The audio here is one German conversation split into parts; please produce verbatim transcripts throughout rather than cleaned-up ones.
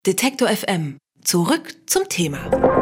Detektor F M. Zurück zum Thema.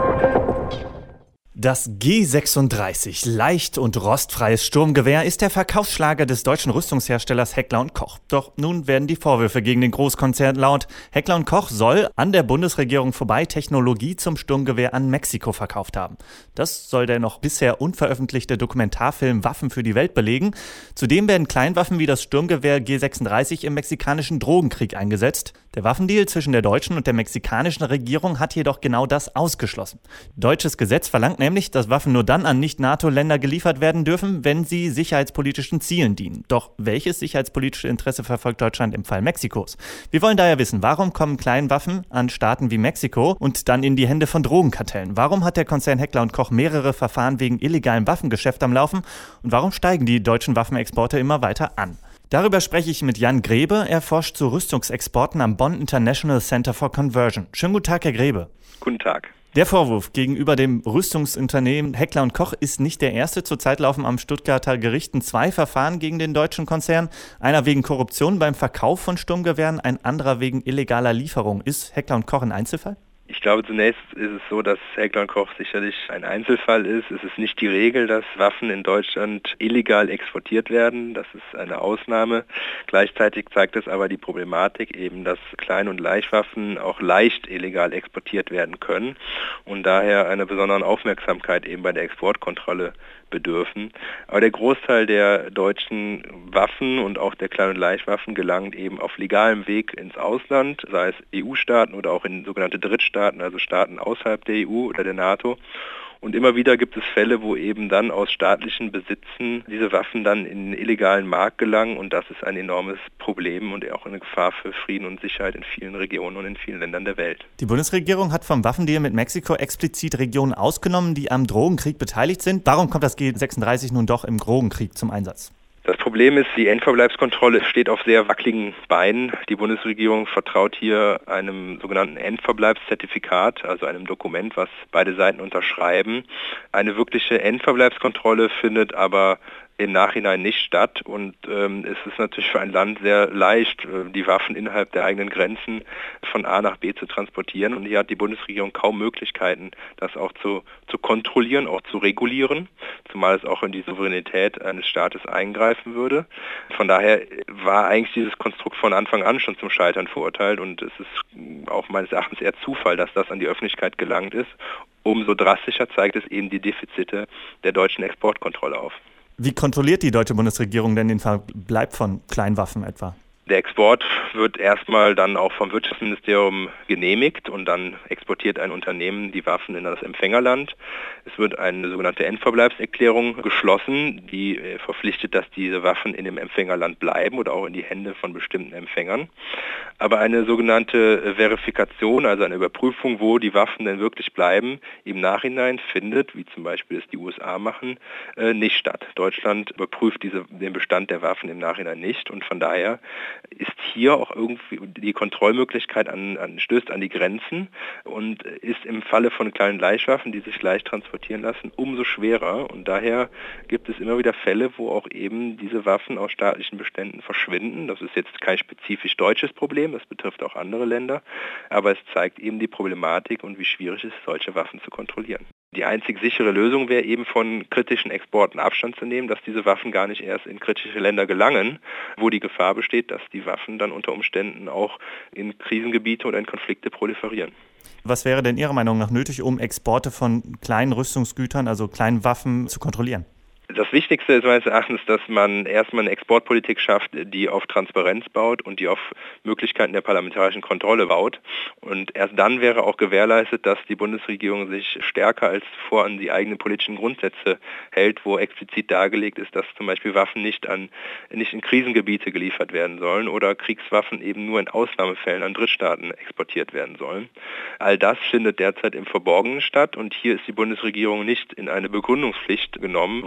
Das G sechsunddreißig, leicht und rostfreies Sturmgewehr, ist der Verkaufsschlager des deutschen Rüstungsherstellers Heckler und Koch. Doch nun werden die Vorwürfe gegen den Großkonzern laut. Heckler und Koch soll an der Bundesregierung vorbei Technologie zum Sturmgewehr an Mexiko verkauft haben. Das soll der noch bisher unveröffentlichte Dokumentarfilm Waffen für die Welt belegen. Zudem werden Kleinwaffen wie das Sturmgewehr G sechsunddreißig im mexikanischen Drogenkrieg eingesetzt. Der Waffendeal zwischen der deutschen und der mexikanischen Regierung hat jedoch genau das ausgeschlossen. Deutsches Gesetz verlangt nämlich, Nämlich, dass Waffen nur dann an Nicht-NATO-Länder geliefert werden dürfen, wenn sie sicherheitspolitischen Zielen dienen. Doch welches sicherheitspolitische Interesse verfolgt Deutschland im Fall Mexikos? Wir wollen daher wissen, warum kommen Kleinwaffen an Staaten wie Mexiko und dann in die Hände von Drogenkartellen? Warum hat der Konzern Heckler und Koch mehrere Verfahren wegen illegalem Waffengeschäft am Laufen? Und warum steigen die deutschen Waffenexporte immer weiter an? Darüber spreche ich mit Jan Grebe. Er forscht zu Rüstungsexporten am Bonn International Center for Conversion. Schönen guten Tag, Herr Grebe. Guten Tag. Der Vorwurf gegenüber dem Rüstungsunternehmen Heckler und Koch ist nicht der erste. Zurzeit laufen am Stuttgarter Gerichten zwei Verfahren gegen den deutschen Konzern. Einer wegen Korruption beim Verkauf von Sturmgewehren, ein anderer wegen illegaler Lieferung. Ist Heckler und Koch ein Einzelfall? Ich glaube, zunächst ist es so, dass Heckler und Koch sicherlich ein Einzelfall ist. Es ist nicht die Regel, dass Waffen in Deutschland illegal exportiert werden. Das ist eine Ausnahme. Gleichzeitig zeigt es aber die Problematik eben, dass Klein- und Leichtwaffen auch leicht illegal exportiert werden können und daher einer besonderen Aufmerksamkeit eben bei der Exportkontrolle bedürfen. Aber der Großteil der deutschen Waffen und auch der Klein- und Leichtwaffen gelangt eben auf legalem Weg ins Ausland, sei es E U-Staaten oder auch in sogenannte Drittstaaten, also Staaten außerhalb der E U oder der NATO. Und immer wieder gibt es Fälle, wo eben dann aus staatlichen Besitzen diese Waffen dann in den illegalen Markt gelangen und das ist ein enormes Problem und auch eine Gefahr für Frieden und Sicherheit in vielen Regionen und in vielen Ländern der Welt. Die Bundesregierung hat vom Waffendeal mit Mexiko explizit Regionen ausgenommen, die am Drogenkrieg beteiligt sind. Warum kommt das G sechsunddreißig nun doch im Drogenkrieg zum Einsatz? Das Problem ist, die Endverbleibskontrolle steht auf sehr wackeligen Beinen. Die Bundesregierung vertraut hier einem sogenannten Endverbleibszertifikat, also einem Dokument, was beide Seiten unterschreiben. Eine wirkliche Endverbleibskontrolle findet aber im Nachhinein nicht statt und ähm, es ist natürlich für ein Land sehr leicht, äh, die Waffen innerhalb der eigenen Grenzen von A nach B zu transportieren und hier hat die Bundesregierung kaum Möglichkeiten, das auch zu, zu kontrollieren, auch zu regulieren, zumal es auch in die Souveränität eines Staates eingreifen würde. Von daher war eigentlich dieses Konstrukt von Anfang an schon zum Scheitern verurteilt und es ist auch meines Erachtens eher Zufall, dass das an die Öffentlichkeit gelangt ist. Umso drastischer zeigt es eben die Defizite der deutschen Exportkontrolle auf. Wie kontrolliert die deutsche Bundesregierung denn den Verbleib von Kleinwaffen etwa? Der Export wird erstmal dann auch vom Wirtschaftsministerium genehmigt und dann exportiert ein Unternehmen die Waffen in das Empfängerland. Es wird eine sogenannte Endverbleibserklärung geschlossen, die verpflichtet, dass diese Waffen in dem Empfängerland bleiben oder auch in die Hände von bestimmten Empfängern. Aber eine sogenannte Verifikation, also eine Überprüfung, wo die Waffen denn wirklich bleiben, im Nachhinein findet, wie zum Beispiel es die U S A machen, nicht statt. Deutschland überprüft diese, den Bestand der Waffen im Nachhinein nicht und von daher ist hier auch irgendwie die Kontrollmöglichkeit an, an, stößt an die Grenzen und ist im Falle von kleinen Leichtwaffen, die sich leicht transportieren lassen, umso schwerer. Und daher gibt es immer wieder Fälle, wo auch eben diese Waffen aus staatlichen Beständen verschwinden. Das ist jetzt kein spezifisch deutsches Problem, das betrifft auch andere Länder, aber es zeigt eben die Problematik und wie schwierig es ist, solche Waffen zu kontrollieren. Die einzig sichere Lösung wäre eben von kritischen Exporten Abstand zu nehmen, dass diese Waffen gar nicht erst in kritische Länder gelangen, wo die Gefahr besteht, dass die Waffen dann unter Umständen auch in Krisengebiete oder in Konflikte proliferieren. Was wäre denn Ihrer Meinung nach nötig, um Exporte von kleinen Rüstungsgütern, also kleinen Waffen, zu kontrollieren? Das Wichtigste ist meines Erachtens, dass man erstmal eine Exportpolitik schafft, die auf Transparenz baut und die auf Möglichkeiten der parlamentarischen Kontrolle baut. Und erst dann wäre auch gewährleistet, dass die Bundesregierung sich stärker als zuvor an die eigenen politischen Grundsätze hält, wo explizit dargelegt ist, dass zum Beispiel Waffen nicht, an, nicht in Krisengebiete geliefert werden sollen oder Kriegswaffen eben nur in Ausnahmefällen an Drittstaaten exportiert werden sollen. All das findet derzeit im Verborgenen statt und hier ist die Bundesregierung nicht in eine Begründungspflicht genommen worden in der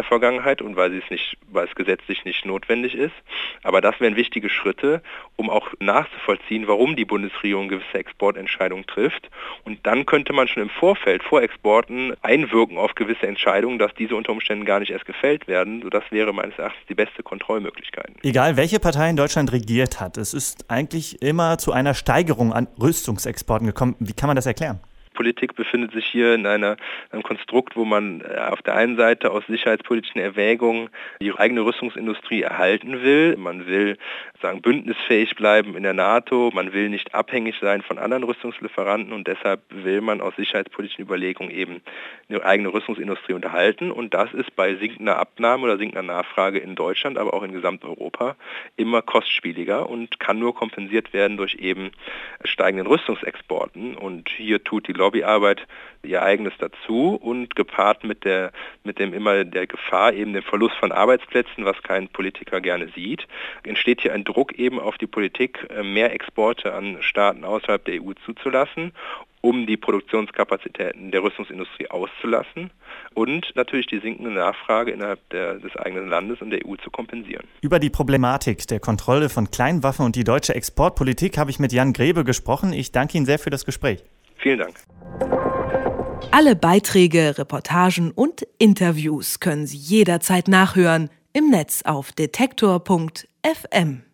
Vergangenheit und weil, sie es nicht, weil es gesetzlich nicht notwendig ist. Aber das wären wichtige Schritte, um auch nachzuvollziehen, warum die Bundesregierung gewisse Exportentscheidungen trifft. Und dann könnte man schon im Vorfeld, vor Exporten, einwirken auf gewisse Entscheidungen, dass diese unter Umständen gar nicht erst gefällt werden. Das wäre meines Erachtens die beste Kontrollmöglichkeit. Egal, welche Partei in Deutschland regiert hat, es ist eigentlich immer zu einer Steigerung an Rüstungsexporten gekommen. Wie kann man das erklären? Politik befindet sich hier in einer, einem Konstrukt, wo man auf der einen Seite aus sicherheitspolitischen Erwägungen die eigene Rüstungsindustrie erhalten will. Man will sagen, bündnisfähig bleiben in der NATO, man will nicht abhängig sein von anderen Rüstungslieferanten und deshalb will man aus sicherheitspolitischen Überlegungen eben eine eigene Rüstungsindustrie unterhalten. Und das ist bei sinkender Abnahme oder sinkender Nachfrage in Deutschland, aber auch in Gesamteuropa immer kostspieliger und kann nur kompensiert werden durch eben steigenden Rüstungsexporten. Und hier tut die Lobbyarbeit ihr eigenes dazu und gepaart mit der mit dem immer der Gefahr, eben dem Verlust von Arbeitsplätzen, was kein Politiker gerne sieht, entsteht hier ein Druck eben auf die Politik, mehr Exporte an Staaten außerhalb der E U zuzulassen, um die Produktionskapazitäten der Rüstungsindustrie auszulassen und natürlich die sinkende Nachfrage innerhalb der, des eigenen Landes und der E U zu kompensieren. Über die Problematik der Kontrolle von Kleinwaffen und die deutsche Exportpolitik habe ich mit Jan Grebe gesprochen. Ich danke Ihnen sehr für das Gespräch. Vielen Dank. Alle Beiträge, Reportagen und Interviews können Sie jederzeit nachhören im Netz auf detektor punkt f m.